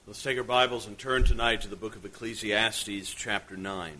Let's take our Bibles and turn tonight to the book of Ecclesiastes, chapter 9.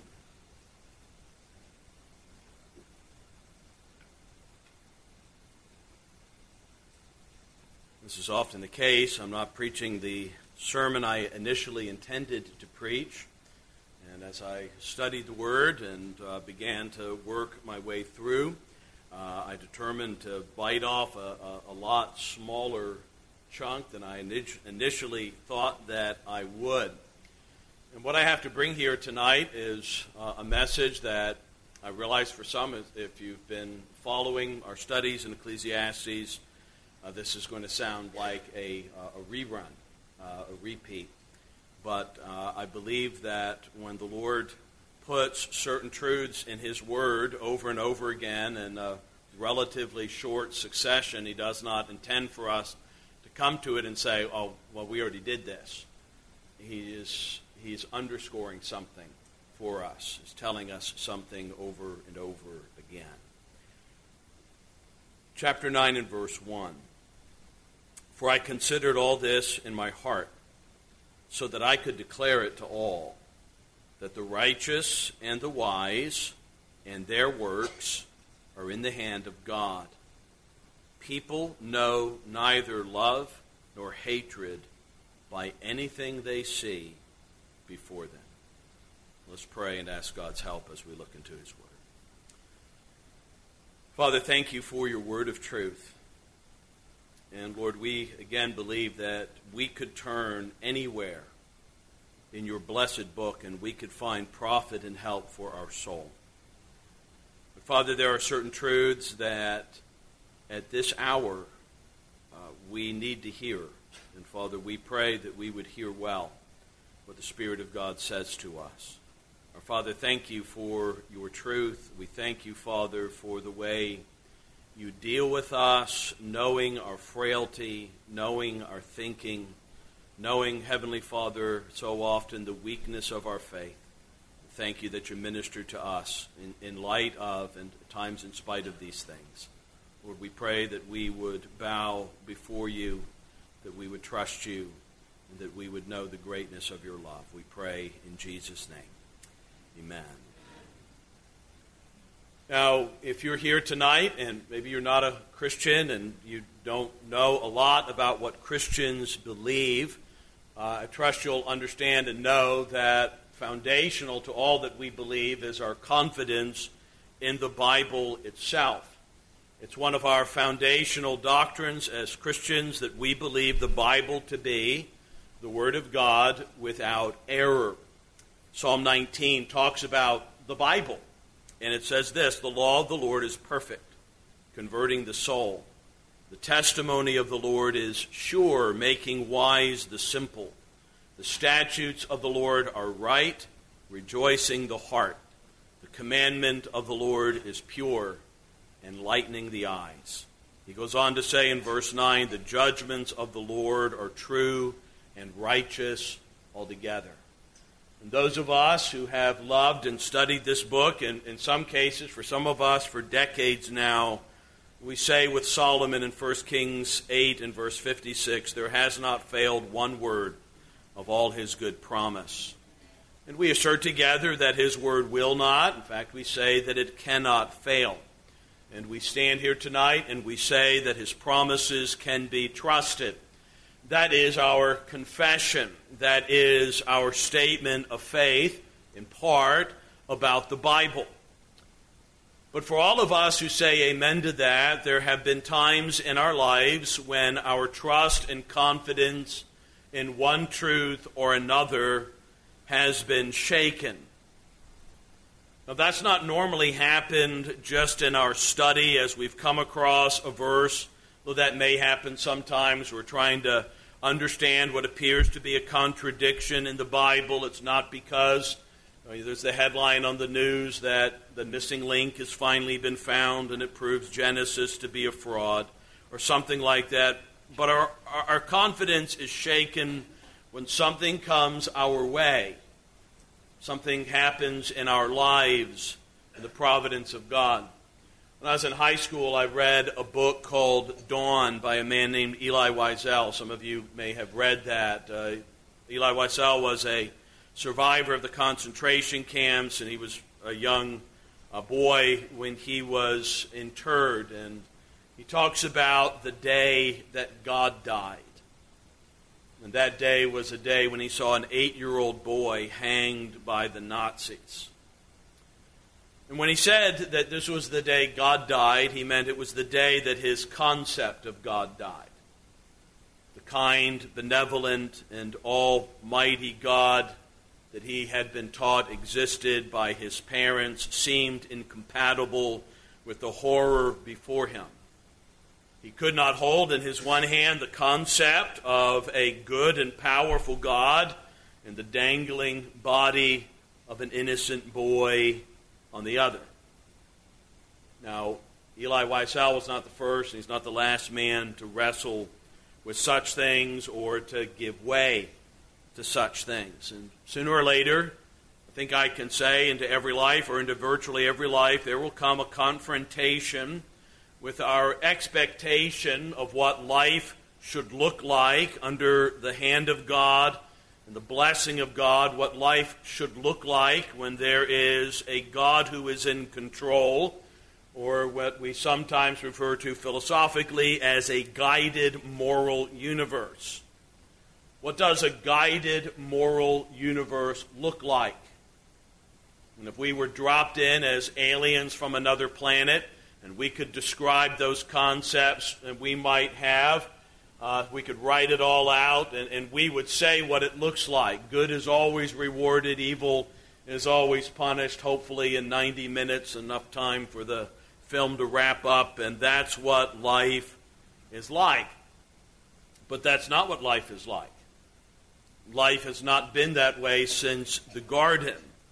This is often the case. I'm not preaching the sermon I initially intended to preach. And as I studied the Word and began to work my way through, I determined to bite off a lot smaller chunk than I initially thought that I would. And what I have to bring here tonight is a message that I realize for some, if you've been following our studies in Ecclesiastes, this is going to sound like a rerun, a repeat. But I believe that when the Lord puts certain truths in His Word over and over again in a relatively short succession, He does not intend for us come to it and say, oh, well, we already did this. He's underscoring something for us. He's telling us something over and over again. Chapter 9 and verse 1. For I considered all this in my heart, so that I could declare it to all, that the righteous and the wise and their works are in the hand of God. People know neither love nor hatred by anything they see before them. Let's pray and ask God's help as we look into His Word. Father, thank You for Your Word of truth. And Lord, we again believe that we could turn anywhere in Your blessed book and we could find profit and help for our soul. But Father, there are certain truths that at this hour, we need to hear. And Father, we pray that we would hear well what the Spirit of God says to us. Our Father, thank You for Your truth. We thank You, Father, for the way You deal with us, knowing our frailty, knowing our thinking, knowing, Heavenly Father, so often the weakness of our faith. Thank You that You minister to us in light of and at times in spite of these things. Lord, we pray that we would bow before You, that we would trust You, and that we would know the greatness of Your love. We pray in Jesus' name. Amen. Now, if you're here tonight, and maybe you're not a Christian and you don't know a lot about what Christians believe, I trust you'll understand and know that foundational to all that we believe is our confidence in the Bible itself. It's one of our foundational doctrines as Christians that we believe the Bible to be the Word of God without error. Psalm 19 talks about the Bible, and it says this: the law of the Lord is perfect, converting the soul. The testimony of the Lord is sure, making wise the simple. The statutes of the Lord are right, rejoicing the heart. The commandment of the Lord is pure, enlightening the eyes. He goes on to say in verse 9, the judgments of the Lord are true and righteous altogether. And those of us who have loved and studied this book, and in some cases, for some of us, for decades now, we say with Solomon in 1 Kings 8 and verse 56, there has not failed one word of all His good promise. And we assert together that His word will not. In fact, we say that it cannot fail. And we stand here tonight and we say that His promises can be trusted. That is our confession. That is our statement of faith, in part, about the Bible. But for all of us who say amen to that, there have been times in our lives when our trust and confidence in one truth or another has been shaken. Now, that's not normally happened just in our study as we've come across a verse, though that may happen sometimes. We're trying to understand what appears to be a contradiction in the Bible. It's not because there's the headline on the news that the missing link has finally been found and it proves Genesis to be a fraud or something like that. But our confidence is shaken when something comes our way. Something happens in our lives in the providence of God. When I was in high school, I read a book called Dawn by a man named Elie Wiesel. Some of you may have read that. Elie Wiesel was a survivor of the concentration camps, and he was a young boy when he was interred. And he talks about the day that God died. And that day was a day when he saw an 8-year-old boy hanged by the Nazis. And when he said that this was the day God died, he meant it was the day that his concept of God died. The kind, benevolent, and almighty God that he had been taught existed by his parents seemed incompatible with the horror before him. He could not hold in his one hand the concept of a good and powerful God and the dangling body of an innocent boy on the other. Now, Elie Wiesel was not the first, and he's not the last man to wrestle with such things or to give way to such things. And sooner or later, I think I can say, into every life or into virtually every life, there will come a confrontation with our expectation of what life should look like under the hand of God and the blessing of God, what life should look like when there is a God who is in control, or what we sometimes refer to philosophically as a guided moral universe. What does a guided moral universe look like? And if we were dropped in as aliens from another planet, and we could describe those concepts that we might have, we could write it all out, and we would say what it looks like. Good is always rewarded, evil is always punished, hopefully in 90 minutes, enough time for the film to wrap up, and that's what life is like. But that's not what life is like. Life has not been that way since the garden.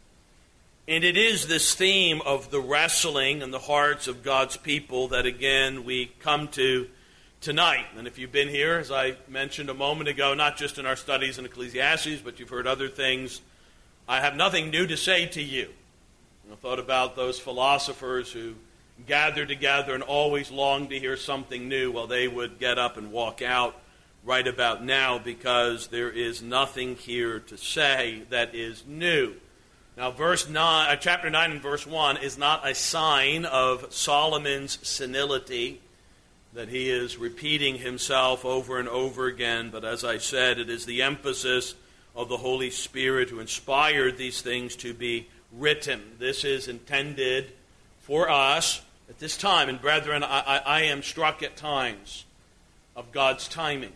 And it is this theme of the wrestling in the hearts of God's people that, again, we come to tonight. And if you've been here, as I mentioned a moment ago, not just in our studies in Ecclesiastes, but you've heard other things, I have nothing new to say to you. I thought about those philosophers who gathered together and always longed to hear something new. Well, they would get up and walk out right about now because there is nothing here to say that is new. Now, chapter 9 and verse 1 is not a sign of Solomon's senility, that he is repeating himself over and over again, but as I said, it is the emphasis of the Holy Spirit who inspired these things to be written. This is intended for us at this time. And brethren, I am struck at times of God's timing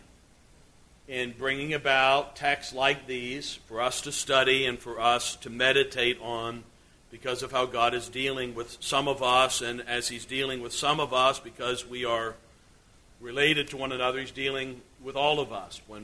in bringing about texts like these for us to study and for us to meditate on, because of how God is dealing with some of us, and as he's dealing with some of us because we are related to one another, he's dealing with all of us. When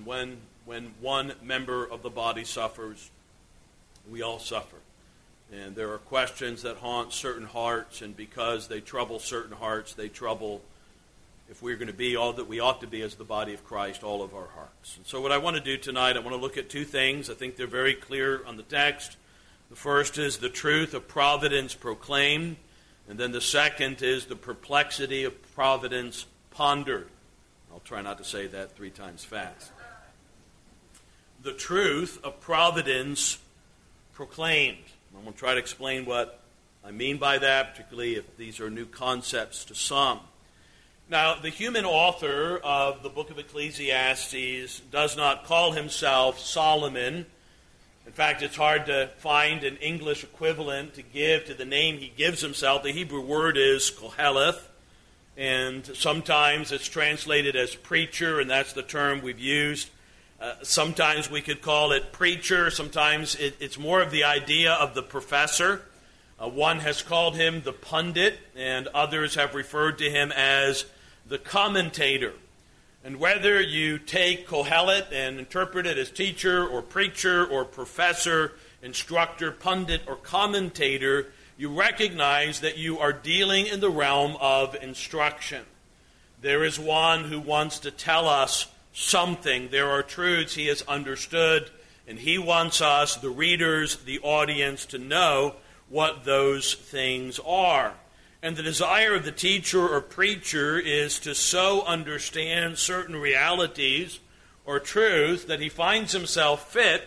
one member of the body suffers, we all suffer. And there are questions that haunt certain hearts, and because they trouble certain hearts, they trouble, if we're going to be all that we ought to be as the body of Christ, all of our hearts. And so what I want to do tonight, I want to look at two things. I think they're very clear on the text. The first is the truth of providence proclaimed, and then the second is the perplexity of providence pondered. I'll try not to say that 3 times fast. The truth of providence proclaimed. I'm going to try to explain what I mean by that, particularly if these are new concepts to some. Now, the human author of the book of Ecclesiastes does not call himself Solomon. In fact, it's hard to find an English equivalent to give to the name he gives himself. The Hebrew word is Koheleth, and sometimes it's translated as preacher, and that's the term we've used. Sometimes we could call it preacher. Sometimes it's more of the idea of the professor. One has called him the pundit, and others have referred to him as the commentator. And whether you take Kohelet and interpret it as teacher or preacher or professor, instructor, pundit, or commentator, you recognize that you are dealing in the realm of instruction. There is one who wants to tell us something. There are truths he has understood, and he wants us, the readers, the audience, to know what those things are. And the desire of the teacher or preacher is to so understand certain realities or truth, that he finds himself fit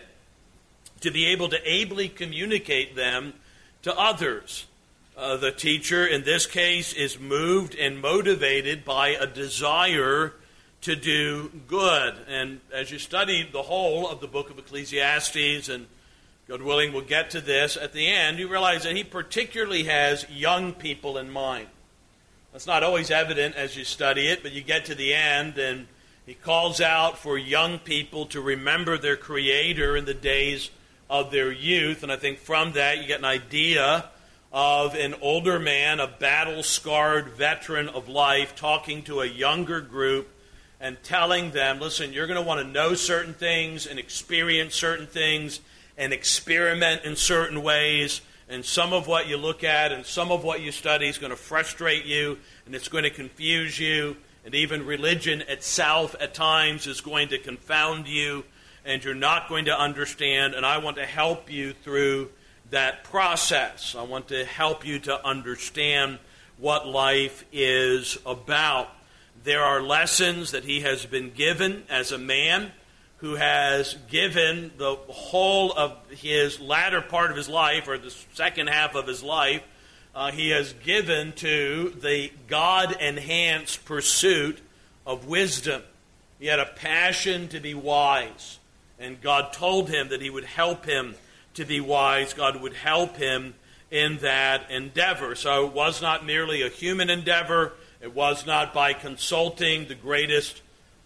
to be able to ably communicate them to others. The teacher, in this case, is moved and motivated by a desire to do good. And as you study the whole of the book of Ecclesiastes, and God willing we'll get to this at the end, you realize that he particularly has young people in mind. That's not always evident as you study it, but you get to the end and he calls out for young people to remember their Creator in the days of their youth. And I think from that you get an idea of an older man, a battle-scarred veteran of life, talking to a younger group and telling them, listen, you're going to want to know certain things and experience certain things and experiment in certain ways. And some of what you look at and some of what you study is going to frustrate you and it's going to confuse you. And even religion itself at times is going to confound you and you're not going to understand. And I want to help you through that process. I want to help you to understand what life is about. There are lessons that he has been given as a man who has given the whole of his latter part of his life, or the second half of his life, he has given to the God-enhanced pursuit of wisdom. He had a passion to be wise, and God told him that he would help him to be wise. God would help him in that endeavor. So it was not merely a human endeavor. It was not by consulting the greatest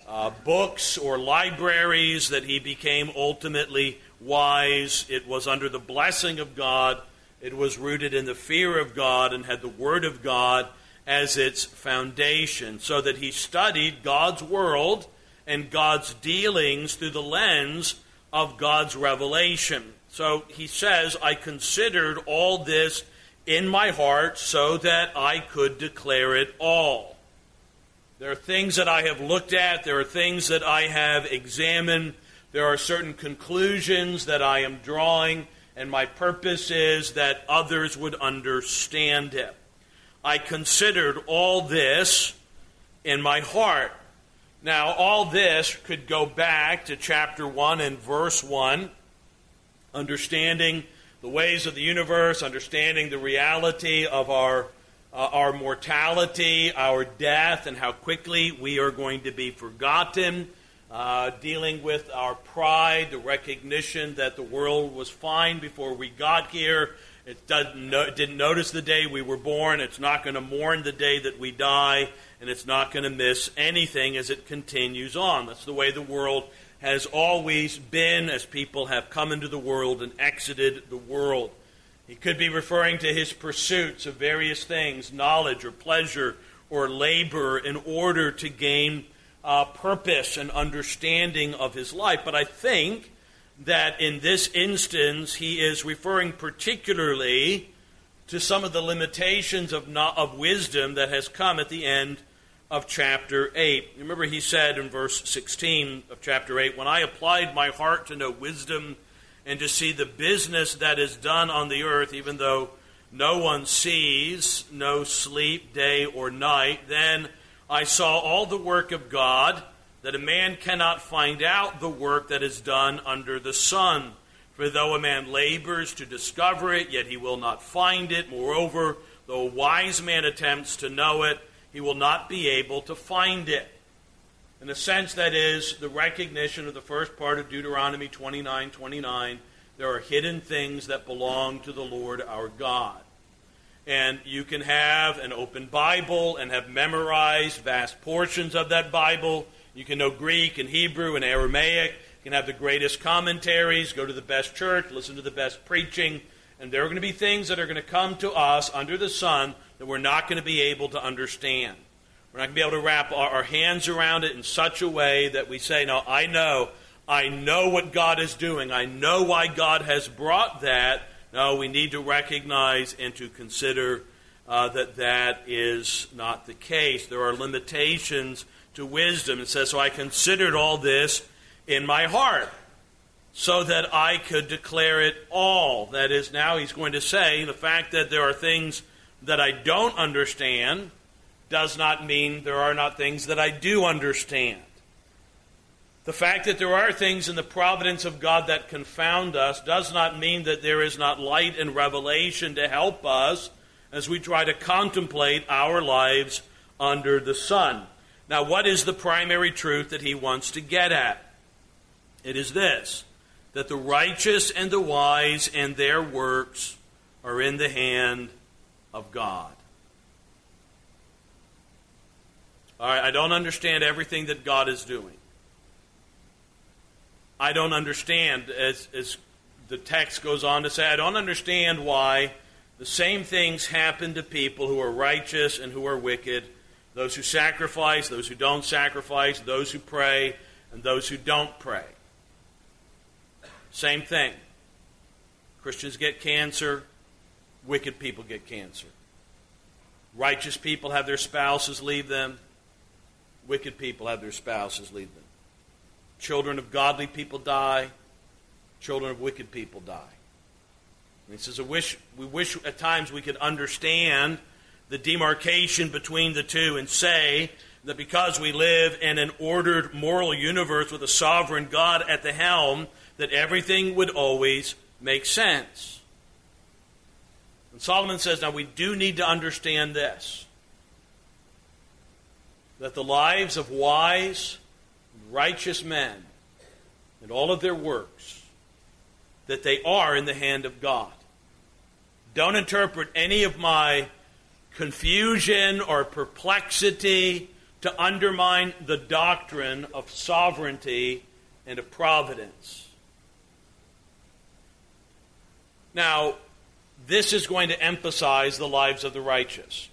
books or libraries that he became ultimately wise. It was under the blessing of God. It was rooted in the fear of God and had the Word of God as its foundation, so that he studied God's world and God's dealings through the lens of God's revelation. So he says, I considered all this in my heart so that I could declare it all. There are things that I have looked at. There are things that I have examined. There are certain conclusions that I am drawing, and my purpose is that others would understand it. I considered all this in my heart. Now, all this could go back to chapter 1 and verse 1. Understanding the ways of the universe, understanding the reality of our mortality, our death, and how quickly we are going to be forgotten, dealing with our pride, the recognition that the world was fine before we got here. It didn't notice the day we were born. It's not going to mourn the day that we die, and it's not going to miss anything as it continues on. That's the way the world has always been as people have come into the world and exited the world. He could be referring to his pursuits of various things, knowledge or pleasure or labor, in order to gain purpose and understanding of his life. But I think that in this instance, he is referring particularly to some of the limitations of wisdom that has come at the end of chapter 8. Remember, he said in verse 16 of chapter 8, when I applied my heart to know wisdom and to see the business that is done on the earth, even though no one sees, no sleep, day or night, then I saw all the work of God, that a man cannot find out the work that is done under the sun. For though a man labors to discover it, yet he will not find it. Moreover, though a wise man attempts to know it, he will not be able to find it. In a sense, that is the recognition of the first part of Deuteronomy 29:29. There are hidden things that belong to the Lord our God. And you can have an open Bible and have memorized vast portions of that Bible. You can know Greek and Hebrew and Aramaic. You can have the greatest commentaries, go to the best church, listen to the best preaching. And there are going to be things that are going to come to us under the sun that we're not going to be able to understand. We're not going to be able to wrap our hands around it in such a way that we say, no, I know what God is doing. I know why God has brought that. No, we need to recognize and to consider that is not the case. There are limitations to wisdom. It says, so I considered all this in my heart so that I could declare it all. That is, now he's going to say the fact that there are things that I don't understand does not mean there are not things that I do understand. The fact that there are things in the providence of God that confound us does not mean that there is not light and revelation to help us as we try to contemplate our lives under the sun. Now, what is the primary truth that he wants to get at? It is this, that the righteous and the wise and their works are in the hand of God. All right, I don't understand everything that God is doing. I don't understand, as the text goes on to say, I don't understand why the same things happen to people who are righteous and who are wicked, those who sacrifice, those who don't sacrifice, those who pray, and those who don't pray. Same thing. Christians get cancer, wicked people get cancer. Righteous people have their spouses leave them, wicked people have their spouses leave them. Children of godly people die. Children of wicked people die. And he says, we wish at times we could understand the demarcation between the two and say that because we live in an ordered moral universe with a sovereign God at the helm, that everything would always make sense. And Solomon says, now we do need to understand this, that the lives of wise, righteous men and all of their works, that they are in the hand of God. Don't interpret any of my confusion or perplexity to undermine the doctrine of sovereignty and of providence. Now, this is going to emphasize the lives of the righteous.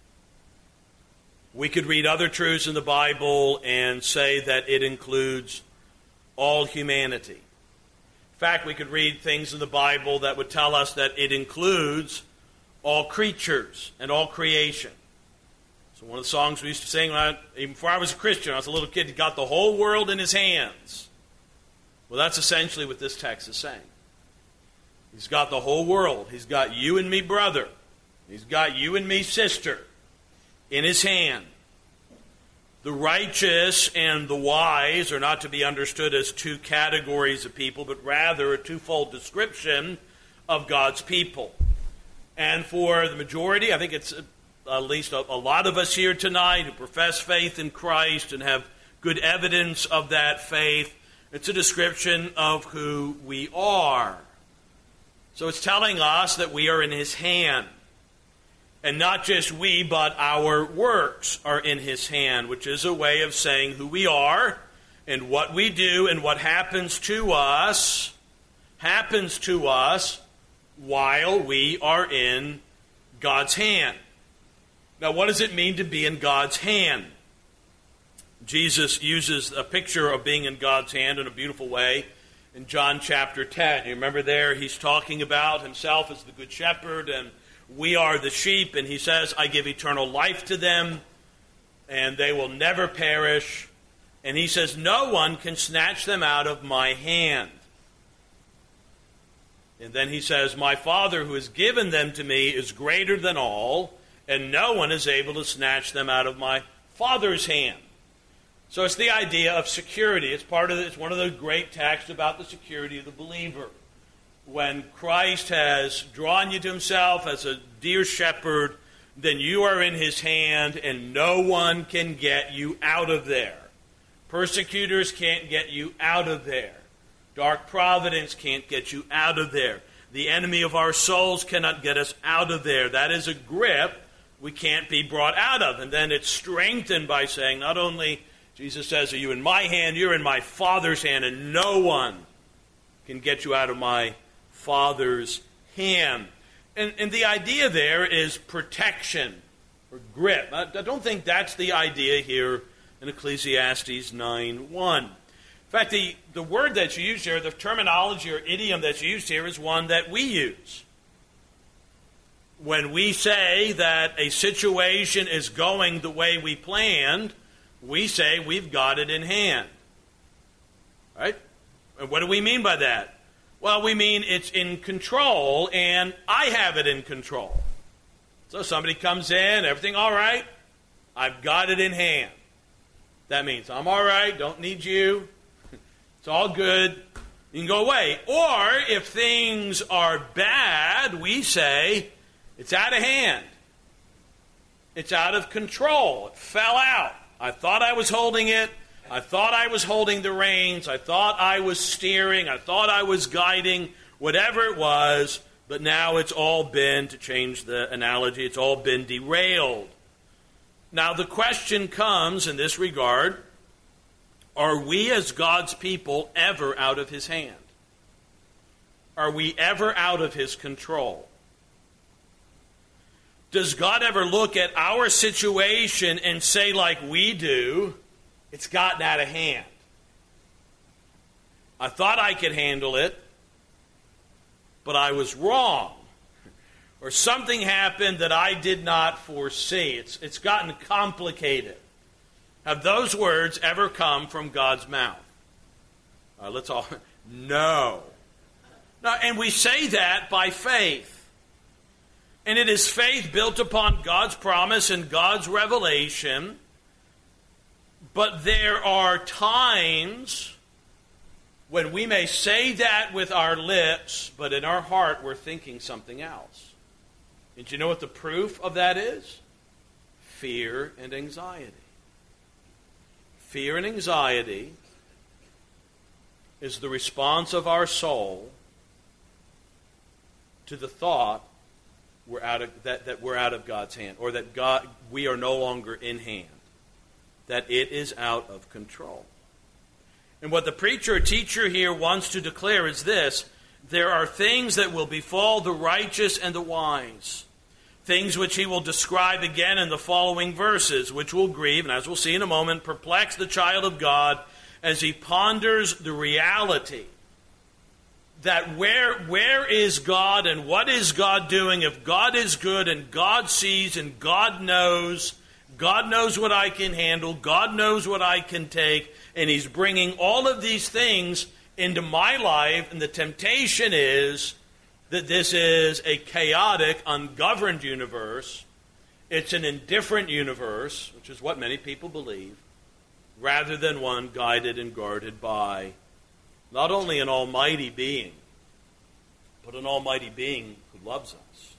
We could read other truths in the Bible and say that it includes all humanity. In fact, we could read things in the Bible that would tell us that it includes all creatures and all creation. So one of the songs we used to sing, even before I was a Christian, I was a little kid, he got the whole world in his hands. Well, that's essentially what this text is saying. He's got the whole world. He's got you and me, brother. He's got you and me, sister, in his hand. The righteous and the wise are not to be understood as two categories of people, but rather a twofold description of God's people. And for the majority, I think it's at least a lot of us here tonight who profess faith in Christ and have good evidence of that faith, it's a description of who we are. So it's telling us that we are in his hand. And not just we, but our works are in his hand, which is a way of saying who we are and what we do and what happens to us while we are in God's hand. Now, what does it mean to be in God's hand? Jesus uses a picture of being in God's hand in a beautiful way in John chapter 10. You remember there, he's talking about himself as the good shepherd, and we are the sheep, and he says, I give eternal life to them, and they will never perish. And he says, no one can snatch them out of my hand. And then he says, my Father who has given them to me is greater than all, and no one is able to snatch them out of my Father's hand. So it's the idea of security. It's one of the great texts about the security of the believer. When Christ has drawn you to himself as a dear shepherd, then you are in his hand and no one can get you out of there. Persecutors can't get you out of there. Dark providence can't get you out of there. The enemy of our souls cannot get us out of there. That is a grip we can't be brought out of. And then it's strengthened by saying, not only, Jesus says, are you in my hand, you're in my Father's hand, and no one can get you out of my Father's hand. And the idea there is protection or grip. I don't think that's the idea here in Ecclesiastes 9:1. In fact, the word that's used here, the terminology or idiom that's used here is one that we use. When we say that a situation is going the way we planned, we say we've got it in hand. Right? And what do we mean by that? Well, we mean it's in control, and I have it in control. So somebody comes in, everything all right, I've got it in hand. That means I'm all right, don't need you. It's all good. You can go away. Or if things are bad, we say it's out of hand. It's out of control. It fell out. I thought I was holding it. I thought I was holding the reins. I thought I was steering. I thought I was guiding. Whatever it was, but now it's all been, to change the analogy, it's all been derailed. Now the question comes in this regard, are we as God's people ever out of His hand? Are we ever out of His control? Does God ever look at our situation and say like we do, it's gotten out of hand? I thought I could handle it, but I was wrong. Or something happened that I did not foresee. It's gotten complicated. Have those words ever come from God's mouth? No. No. And we say that by faith. And it is faith built upon God's promise and God's revelation. But there are times when we may say that with our lips, but in our heart we're thinking something else. And do you know what the proof of that is? Fear and anxiety. Fear and anxiety is the response of our soul to the thought that we're out of God's hand, or that we are no longer in hand, that it is out of control. And what the preacher or teacher here wants to declare is this: there are things that will befall the righteous and the wise, things which he will describe again in the following verses, which will grieve, and as we'll see in a moment, perplex the child of God as he ponders the reality that where is God and what is God doing? If God is good and God sees and God knows what I can handle, God knows what I can take, and He's bringing all of these things into my life, and the temptation is that this is a chaotic, ungoverned universe. It's an indifferent universe, which is what many people believe, rather than one guided and guarded by not only an almighty being, but an almighty being who loves us.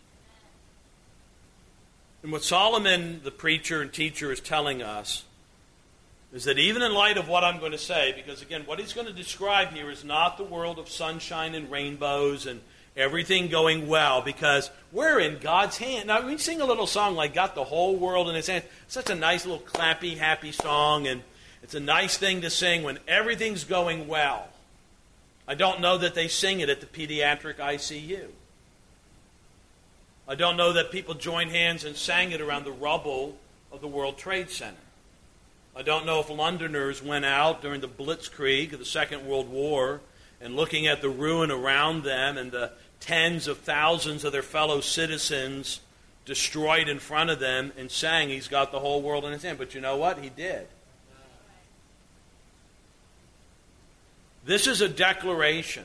And what Solomon, the preacher and teacher, is telling us is that even in light of what I'm going to say, because again, what he's going to describe here is not the world of sunshine and rainbows and everything going well, because we're in God's hand. Now, we sing a little song like "Got the Whole World in His Hand." It's such a nice little clappy, happy song, and it's a nice thing to sing when everything's going well. I don't know that they sing it at the pediatric ICU. I don't know that people joined hands and sang it around the rubble of the World Trade Center. I don't know if Londoners went out during the Blitzkrieg of the Second World War and looking at the ruin around them and the tens of thousands of their fellow citizens destroyed in front of them and sang, "He's got the whole world in His hand." But you know what? He did. This is a declaration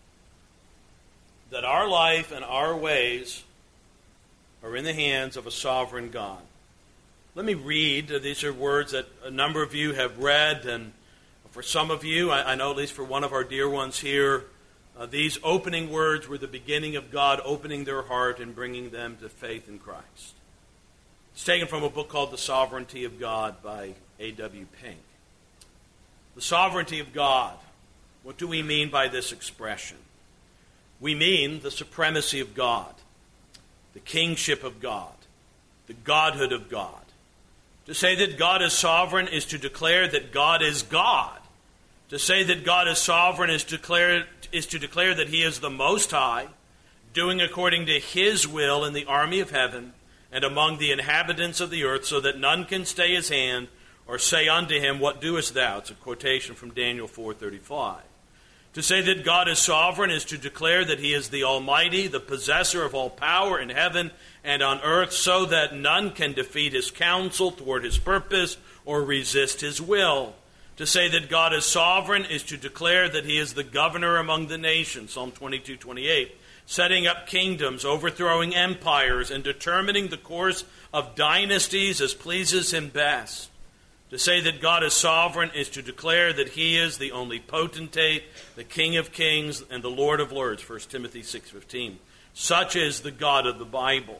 that our life and our ways are in the hands of a sovereign God. Let me read. These are words that a number of you have read, and for some of you, I know at least for one of our dear ones here, these opening words were the beginning of God opening their heart and bringing them to faith in Christ. It's taken from a book called The Sovereignty of God by A.W. Pink. The sovereignty of God. What do we mean by this expression? We mean the supremacy of God, the kingship of God, the godhood of God. To say that God is sovereign is to declare that God is God. To say that God is sovereign is to declare that He is the Most High, doing according to His will in the army of heaven and among the inhabitants of the earth, so that none can stay His hand or say unto Him, "What doest thou?" It's a quotation from Daniel 4:35. To say that God is sovereign is to declare that He is the Almighty, the possessor of all power in heaven and on earth, so that none can defeat His counsel, thwart His purpose, or resist His will. To say that God is sovereign is to declare that He is the governor among the nations, Psalm 22:28, setting up kingdoms, overthrowing empires, and determining the course of dynasties as pleases Him best. To say that God is sovereign is to declare that he is the only potentate, the King of kings, and the Lord of lords, 1 Timothy 6:15. Such is the God of the Bible.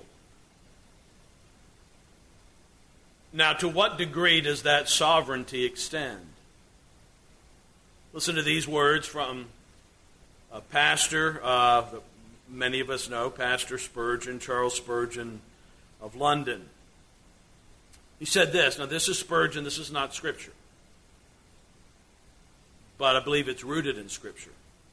Now, to what degree does that sovereignty extend? Listen to these words from a pastor that many of us know, Pastor Spurgeon, Charles Spurgeon of London. He said this. Now, this is Spurgeon. This is not Scripture. But I believe it's rooted in Scripture.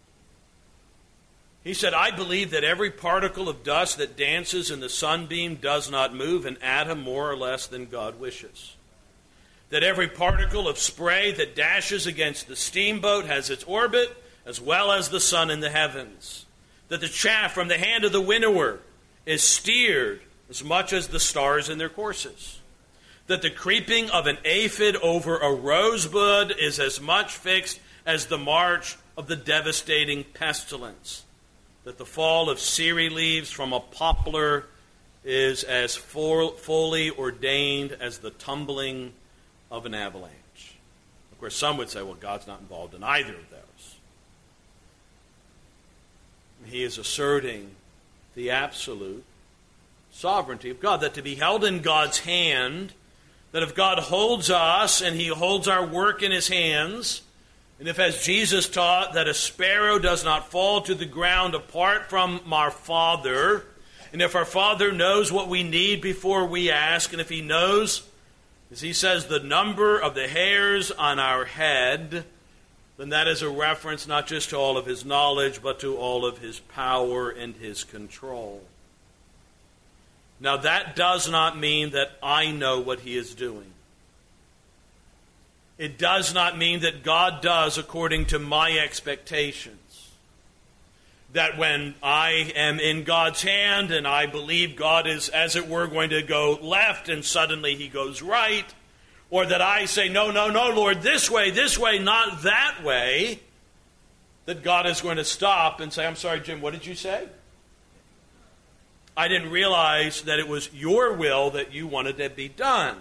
He said, I believe that every particle of dust that dances in the sunbeam does not move an atom more or less than God wishes. That every particle of spray that dashes against the steamboat has its orbit, as well as the sun in the heavens. That the chaff from the hand of the winnower is steered as much as the stars in their courses. That the creeping of an aphid over a rosebud is as much fixed as the march of the devastating pestilence. That the fall of sere leaves from a poplar is as fully ordained as the tumbling of an avalanche. Of course, some would say, well, God's not involved in either of those. He is asserting the absolute sovereignty of God, that to be held in God's hand, that if God holds us and he holds our work in his hands, and if, as Jesus taught, that a sparrow does not fall to the ground apart from our Father, and if our Father knows what we need before we ask, and if he knows, as he says, the number of the hairs on our head, then that is a reference not just to all of his knowledge, but to all of his power and his control. Now, that does not mean that I know what he is doing. It does not mean that God does according to my expectations. That when I am in God's hand and I believe God is, as it were, going to go left and suddenly he goes right, or that I say, no, Lord, this way, not that way, that God is going to stop and say, I'm sorry, Jim, what did you say? I didn't realize that it was your will that you wanted to be done.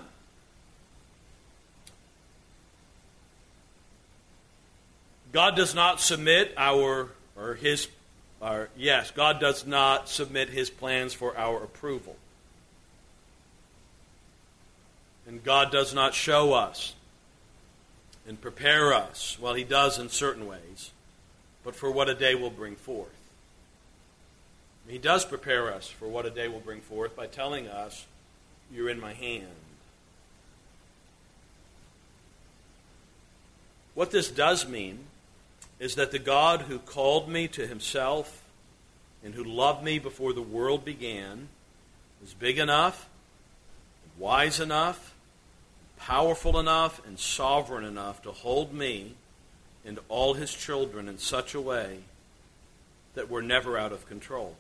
God does not submit God does not submit his plans for our approval. And God does not show us and prepare us, well, he does in certain ways, but for what a day will bring forth. He does prepare us for what a day will bring forth by telling us, you're in my hand. What this does mean is that the God who called me to himself and who loved me before the world began is big enough, wise enough, powerful enough, and sovereign enough to hold me and all his children in such a way that we're never out of control.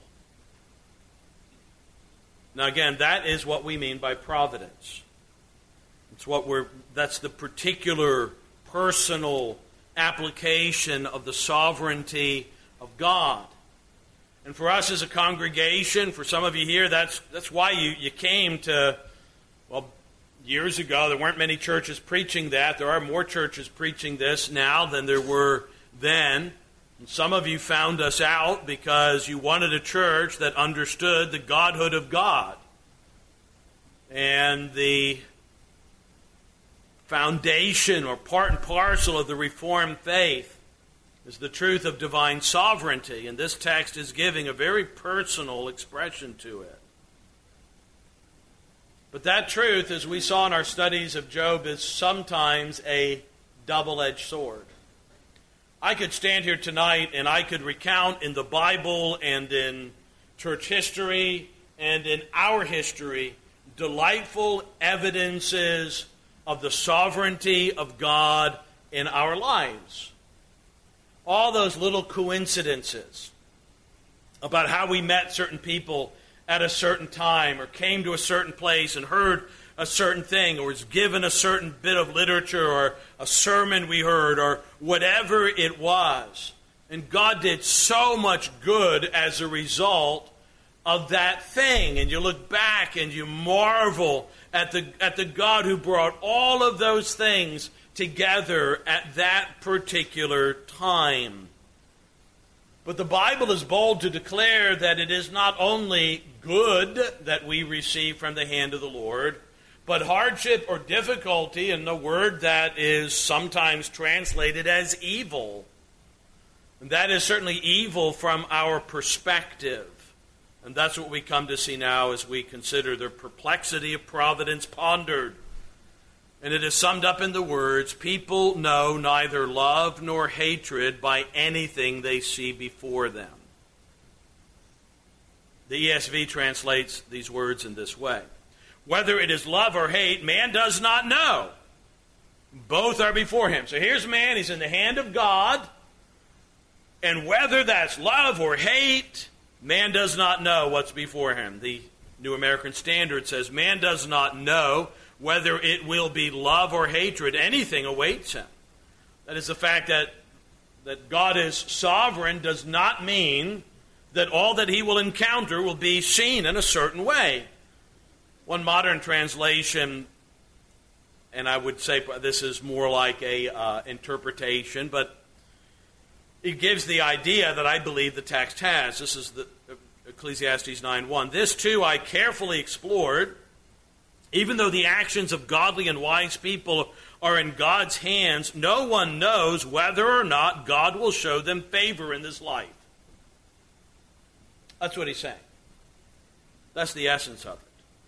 Now again, that is what we mean by providence. That's the particular personal application of the sovereignty of God. And for us as a congregation, for some of you here, that's why you came to, well, years ago, there weren't many churches preaching that. There are more churches preaching this now than there were then. And some of you found us out because you wanted a church that understood the Godhood of God. And the foundation or part and parcel of the Reformed faith is the truth of divine sovereignty. And this text is giving a very personal expression to it. But that truth, as we saw in our studies of Job, is sometimes a double-edged sword. I could stand here tonight and I could recount in the Bible and in church history and in our history delightful evidences of the sovereignty of God in our lives. All those little coincidences about how we met certain people at a certain time or came to a certain place and heard a certain thing or was given a certain bit of literature or a sermon we heard or whatever it was. And God did so much good as a result of that thing. And you look back and you marvel at the God who brought all of those things together at that particular time. But the Bible is bold to declare that it is not only good that we receive from the hand of the Lord, but hardship or difficulty, and the word that is sometimes translated as evil. And that is certainly evil from our perspective. And that's what we come to see now as we consider the perplexity of providence pondered. And it is summed up in the words, people know neither love nor hatred by anything they see before them. The ESV translates these words in this way. Whether it is love or hate, man does not know. Both are before him. So here's man, he's in the hand of God. And whether that's love or hate, man does not know what's before him. The New American Standard says, man does not know whether it will be love or hatred. Anything awaits him. That is, the fact that God is sovereign does not mean that all that he will encounter will be seen in a certain way. One modern translation, and I would say this is more like a interpretation, but it gives the idea that I believe the text has. This is the Ecclesiastes 9:1. This too I carefully explored. Even though the actions of godly and wise people are in God's hands, no one knows whether or not God will show them favor in this life. That's what he's saying. That's the essence of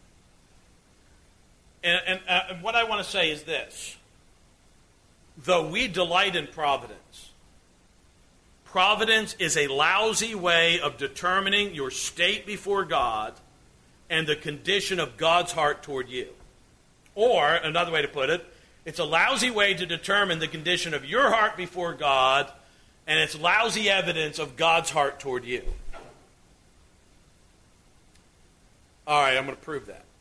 it. And what I want to say is this. Though we delight in providence, providence is a lousy way of determining your state before God and the condition of God's heart toward you. Or, another way to put it, it's a lousy way to determine the condition of your heart before God, and it's lousy evidence of God's heart toward you. All right, I'm going to prove that.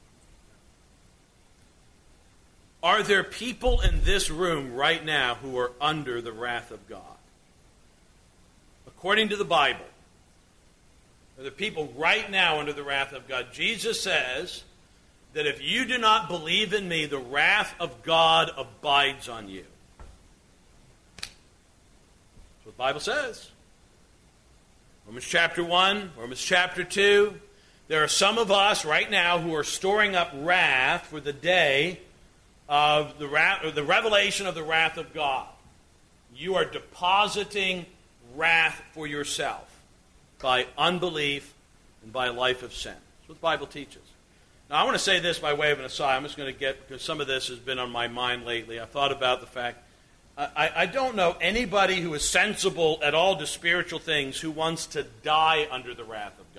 Are there people in this room right now who are under the wrath of God? According to the Bible, are there people right now under the wrath of God? Jesus says that if you do not believe in me, the wrath of God abides on you. That's what the Bible says. Romans chapter 1, Romans chapter 2. There are some of us right now who are storing up wrath for the day of the revelation of the wrath of God. You are depositing wrath for yourself by unbelief and by a life of sin. That's what the Bible teaches. Now, I want to say this by way of an aside. I'm just going to because some of this has been on my mind lately. I thought about the fact, I don't know anybody who is sensible at all to spiritual things who wants to die under the wrath of God.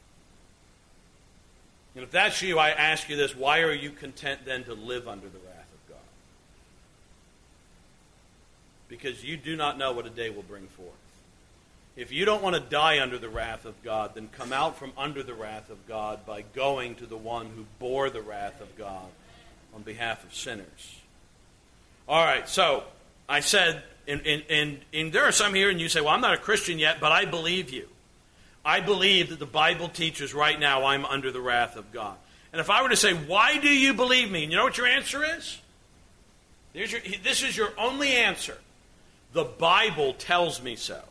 And if that's you, I ask you this, why are you content then to live under the wrath of God? Because you do not know what a day will bring forth. If you don't want to die under the wrath of God, then come out from under the wrath of God by going to the one who bore the wrath of God on behalf of sinners. All right, so I said, and there are some here, and you say, well, I'm not a Christian yet, but I believe you. I believe that the Bible teaches right now I'm under the wrath of God. And if I were to say, why do you believe me? And you know what your answer is? This is your only answer. The Bible tells me so.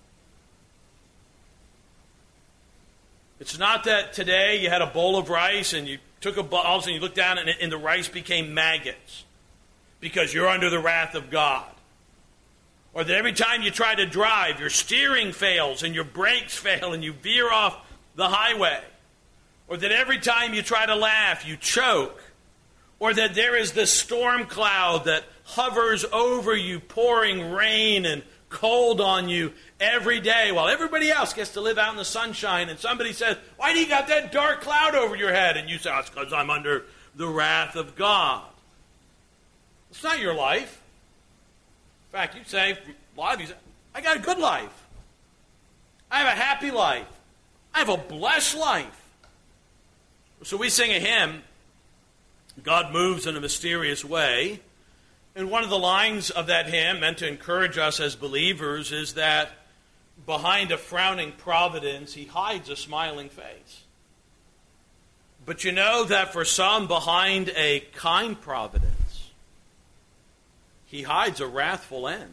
It's not that today you had a bowl of rice and you took a bowl and you looked down and the rice became maggots because you're under the wrath of God. Or that every time you try to drive, your steering fails and your brakes fail and you veer off the highway. Or that every time you try to laugh, you choke. Or that there is this storm cloud that hovers over you, pouring rain and cold on you every day while everybody else gets to live out in the sunshine. And somebody says, why do you got that dark cloud over your head? And you say, oh, it's because I'm under the wrath of God. It's not your life. In fact, you say, a lot of you say, I got a good life. I have a happy life. I have a blessed life. So we sing a hymn, God Moves in a Mysterious Way. And one of the lines of that hymn, meant to encourage us as believers, is that behind a frowning providence, he hides a smiling face. But you know that for some, behind a kind providence, he hides a wrathful end.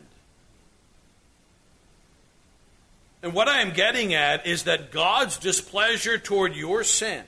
And what I am getting at is that God's displeasure toward your sin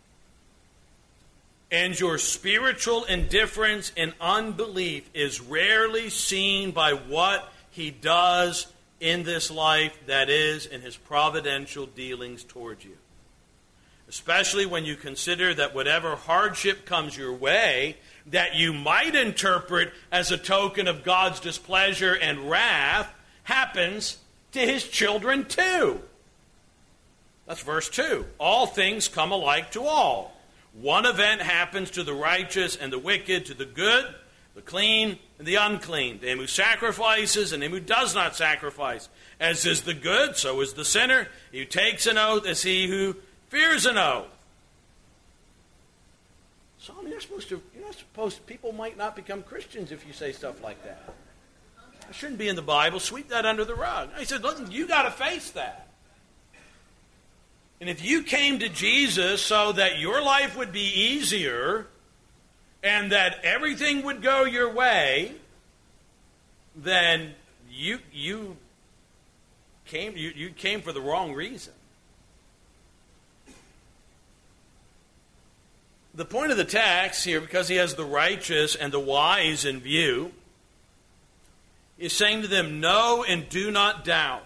and your spiritual indifference and unbelief is rarely seen by what he does in this life, that is, in his providential dealings toward you. Especially when you consider that whatever hardship comes your way, that you might interpret as a token of God's displeasure and wrath, happens to his children too. That's verse 2. All things come alike to all. One event happens to the righteous and the wicked, to the good, the clean, and the unclean, to him who sacrifices and him who does not sacrifice. As is the good, so is the sinner. He who takes an oath as he who fears an oath. So you're not supposed, people might not become Christians if you say stuff like that. It shouldn't be in the Bible. Sweep that under the rug. He said, listen, you got to face that. And if you came to Jesus so that your life would be easier and that everything would go your way, then you came for the wrong reason. The point of the text here, because he has the righteous and the wise in view, is saying to them, know and do not doubt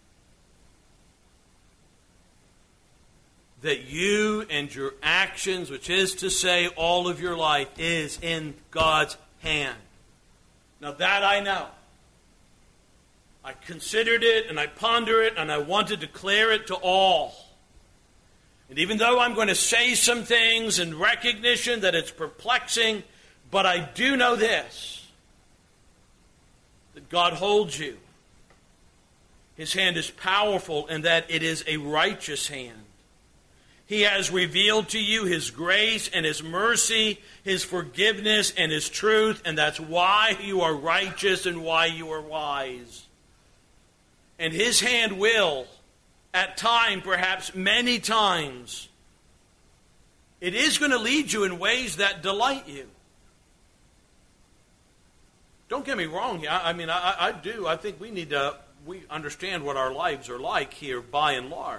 that you and your actions, which is to say all of your life, is in God's hand. Now that I know. I considered it and I pondered it and I want to declare it to all. And even though I'm going to say some things in recognition that it's perplexing, but I do know this, that God holds you. His hand is powerful and that it is a righteous hand. He has revealed to you His grace and His mercy, His forgiveness and His truth, and that's why you are righteous and why you are wise. And His hand will, at time, perhaps many times, it is going to lead you in ways that delight you. Don't get me wrong here. I do. I think we understand what our lives are like here by and large.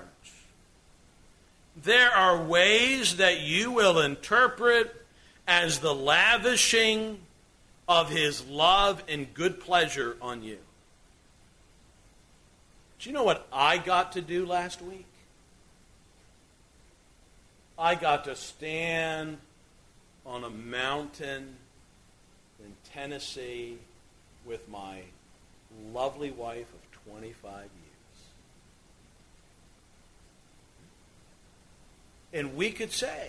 There are ways that you will interpret as the lavishing of His love and good pleasure on you. Do you know what I got to do last week? I got to stand on a mountain in Tennessee with my lovely wife of 25 years. And we could say,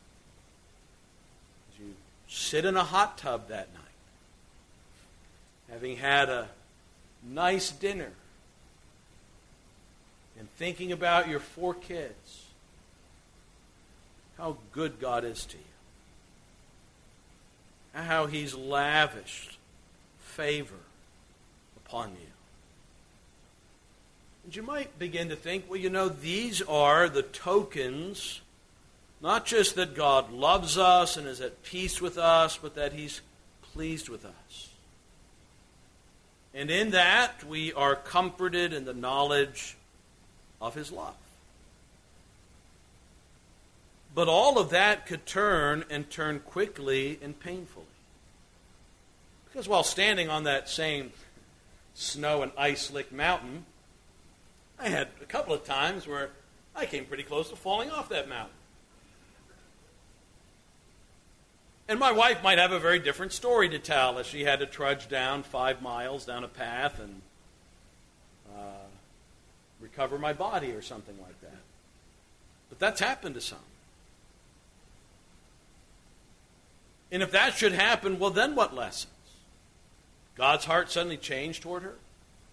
as you sit in a hot tub that night, having had a nice dinner, and thinking about your 4 kids, how good God is to you. How He's lavished favor upon you. And you might begin to think, well, these are the tokens, not just that God loves us and is at peace with us, but that He's pleased with us. And in that, we are comforted in the knowledge of His love. But all of that could turn quickly and painfully. Because while standing on that same snow and ice-slick mountain, I had a couple of times where I came pretty close to falling off that mountain. And my wife might have a very different story to tell, as she had to trudge down 5 miles down a path and recover my body or something like that. But that's happened to some. And if that should happen, well, then what lessons? God's heart suddenly changed toward her?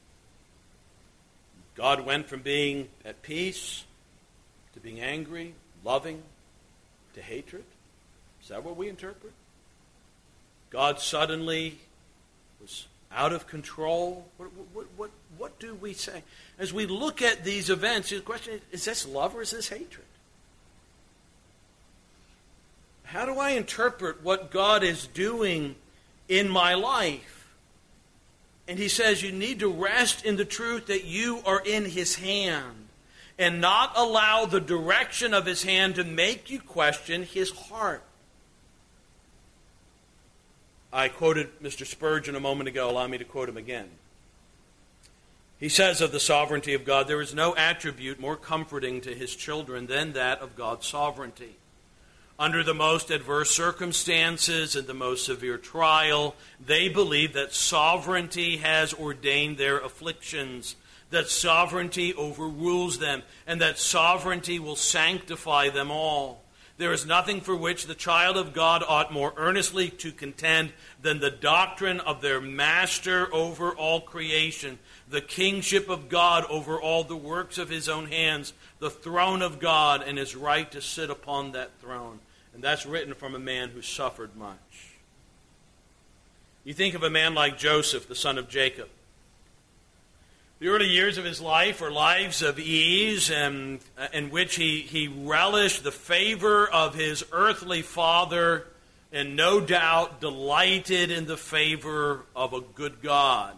God went from being at peace to being angry, loving, to hatred? Is that what we interpret? God suddenly was out of control? What do we say? As we look at these events, the question is this love or is this hatred? how do I interpret what God is doing in my life? And he says you need to rest in the truth that you are in his hand and not allow the direction of his hand to make you question his heart. I quoted Mr. Spurgeon a moment ago. Allow me to quote him again. He says of the sovereignty of God, there is no attribute more comforting to his children than that of God's sovereignty. Under the most adverse circumstances and the most severe trial, they believe that sovereignty has ordained their afflictions, that sovereignty overrules them, and that sovereignty will sanctify them all. There is nothing for which the child of God ought more earnestly to contend than the doctrine of their master over all creation, the kingship of God over all the works of his own hands, the throne of God, and his right to sit upon that throne. And that's written from a man who suffered much. You think of a man like Joseph, the son of Jacob. The early years of his life are lives of ease and in which he relished the favor of his earthly father and no doubt delighted in the favor of a good God.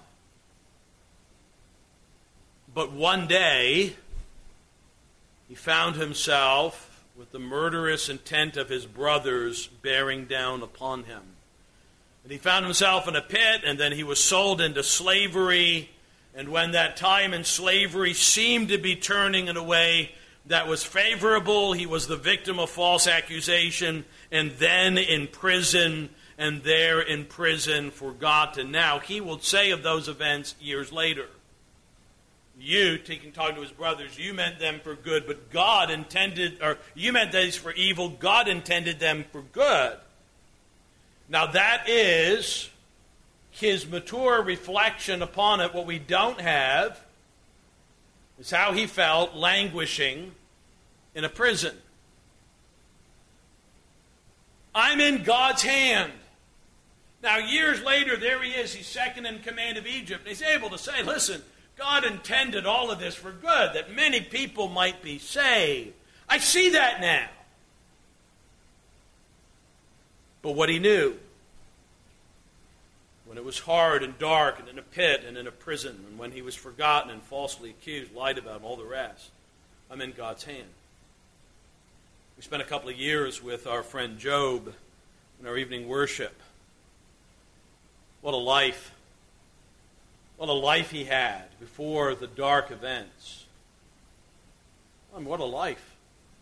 But one day, he found himself with the murderous intent of his brothers bearing down upon him. And he found himself in a pit, and then he was sold into slavery. And when that time in slavery seemed to be turning in a way that was favorable, he was the victim of false accusation, and then in prison, and there in prison forgotten. Now, he will say of those events years later, talking to his brothers, you meant them for good, but God intended, or you meant these for evil, God intended them for good. Now that is his mature reflection upon it. What we don't have is how he felt languishing in a prison. I'm in God's hand. Now years later, there he is, he's second in command of Egypt, and he's able to say, listen, God intended all of this for good, that many people might be saved. I see that now. But what he knew, when it was hard and dark and in a pit and in a prison, and when he was forgotten and falsely accused, lied about, and all the rest, I'm in God's hand. We spent a couple of years with our friend Job in our evening worship. What a life. What a life he had before the dark events. What a life.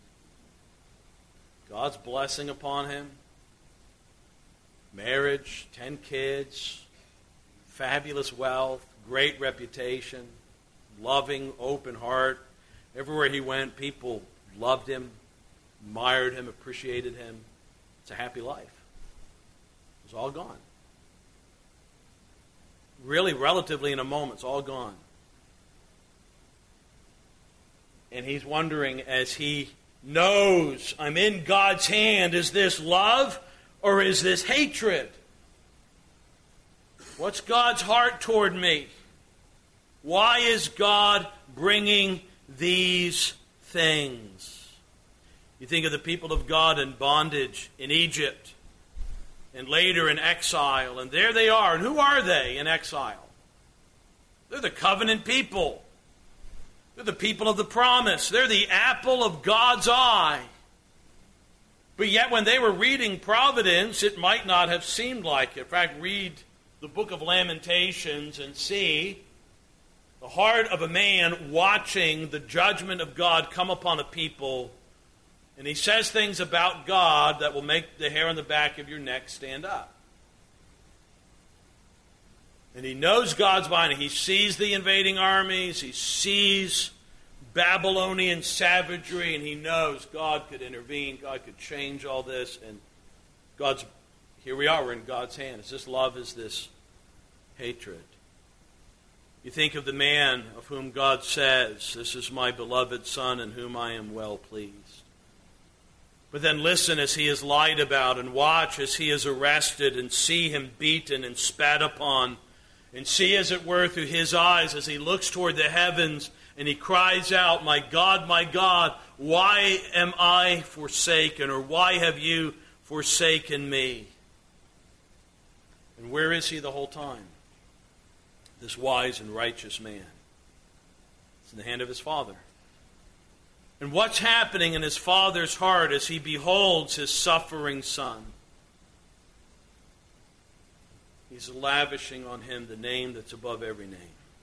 God's blessing upon him. Marriage, 10 kids, fabulous wealth, great reputation, loving, open heart. Everywhere he went, people loved him, admired him, appreciated him. It's a happy life. It was all gone. Really, relatively in a moment, it's all gone. And he's wondering as he knows, I'm in God's hand, is this love or is this hatred? What's God's heart toward me? Why is God bringing these things? You think of the people of God in bondage in Egypt, and later in exile, and there they are. And who are they in exile? They're the covenant people. They're the people of the promise. They're the apple of God's eye. But yet when they were reading Providence, it might not have seemed like it. In fact, read the book of Lamentations and see the heart of a man watching the judgment of God come upon a people. And he says things about God that will make the hair on the back of your neck stand up. And he knows God's mind. He sees the invading armies. He sees Babylonian savagery. And he knows God could intervene. God could change all this. And here we are. We're in God's hand. Is this love? Is this hatred? You think of the man of whom God says, this is my beloved Son in whom I am well pleased. But then listen as he is lied about, and watch as he is arrested, and see him beaten and spat upon, and see as it were through his eyes as he looks toward the heavens, and he cries out, my God, why am I forsaken? Or why have you forsaken me. And where is he the whole time? This wise and righteous man. It's in the hand of his Father. And what's happening in his Father's heart as he beholds his suffering Son? He's lavishing on him the name that's above every name.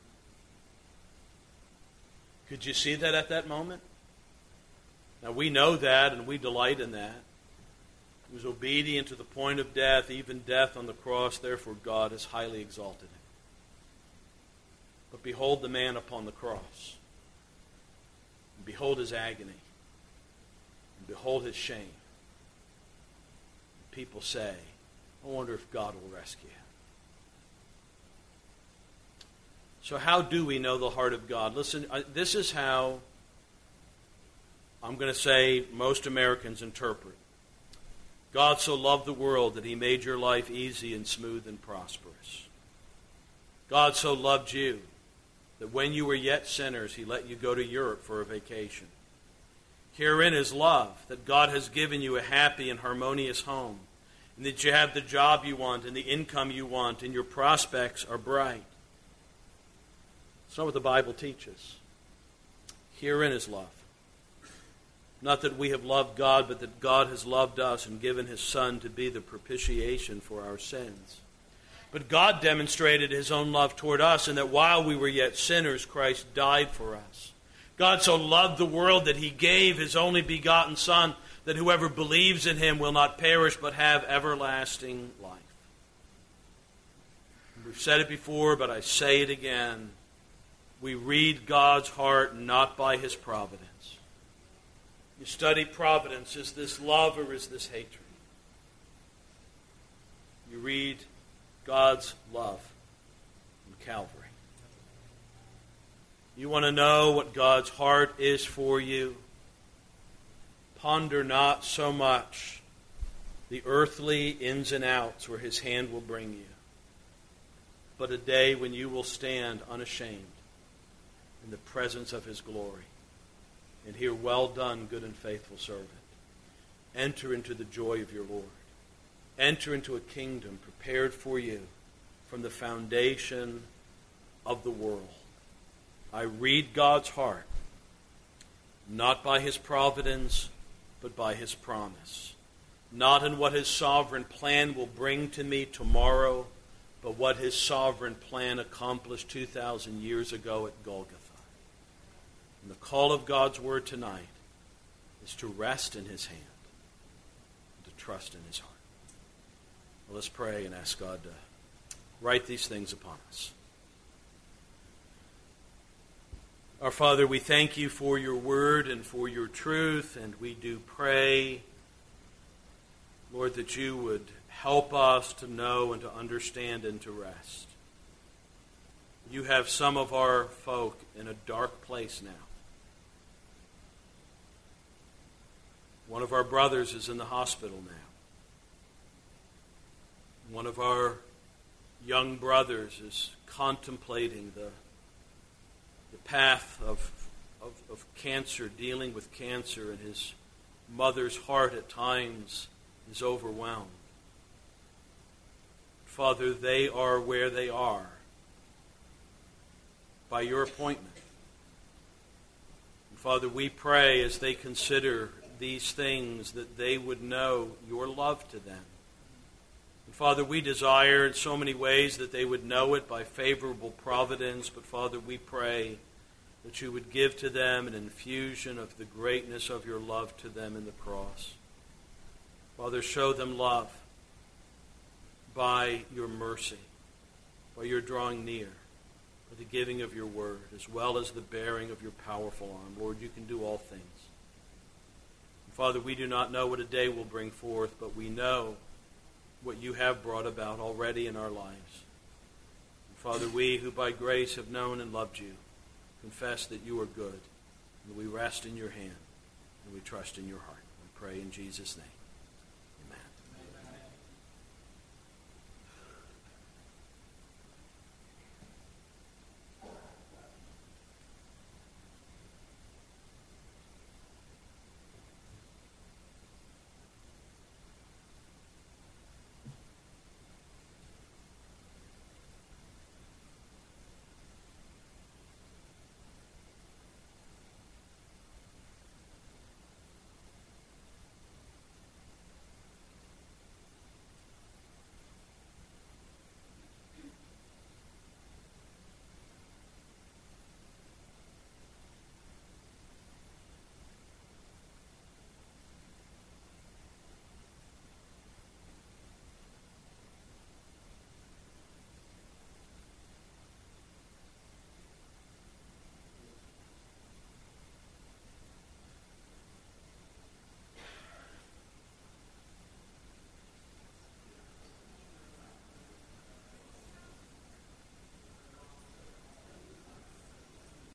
Could you see that at that moment? Now we know that and we delight in that. He was obedient to the point of death, even death on the cross. Therefore God has highly exalted him. But behold the man upon the cross. And behold his agony. And behold his shame. People say, I wonder if God will rescue him. So how do we know the heart of God? Listen, this is how I'm going to say most Americans interpret. God so loved the world that he made your life easy and smooth and prosperous. God so loved you that when you were yet sinners, he let you go to Europe for a vacation. Herein is love, that God has given you a happy and harmonious home, and that you have the job you want and the income you want, and your prospects are bright. It's not what the Bible teaches. Herein is love. Not that we have loved God, but that God has loved us and given his Son to be the propitiation for our sins. But God demonstrated his own love toward us in that while we were yet sinners, Christ died for us. God so loved the world that he gave his only begotten Son, that whoever believes in him will not perish but have everlasting life. We've said it before, but I say it again. We read God's heart not by his providence. You study providence. Is this love or is this hatred? You read God's love in Calvary. You want to know what God's heart is for you? Ponder not so much the earthly ins and outs where his hand will bring you, but a day when you will stand unashamed in the presence of his glory and hear, well done, good and faithful servant. Enter into the joy of your Lord. Enter into a kingdom prepared for you from the foundation of the world. I read God's heart, not by his providence, but by his promise. Not in what his sovereign plan will bring to me tomorrow, but what his sovereign plan accomplished 2,000 years ago at Golgotha. And the call of God's word tonight is to rest in his hand, and to trust in his heart. Well, let's pray and ask God to write these things upon us. Our Father, we thank you for your word and for your truth, and we do pray, Lord, that you would help us to know and to understand and to rest. You have some of our folk in a dark place now. One of our brothers is in the hospital now. One of our young brothers is contemplating the path of cancer, dealing with cancer, and his mother's heart at times is overwhelmed. Father, they are where they are by your appointment. And Father, we pray as they consider these things that they would know your love to them. And Father, we desire in so many ways that they would know it by favorable providence, but Father, we pray that you would give to them an infusion of the greatness of your love to them in the cross. Father, show them love by your mercy, by your drawing near, by the giving of your word, as well as the bearing of your powerful arm. Lord, you can do all things. Father, we do not know what a day will bring forth, but we know what you have brought about already in our lives. And Father, we who by grace have known and loved you, confess that you are good, and we rest in your hand, and we trust in your heart. We pray in Jesus' name.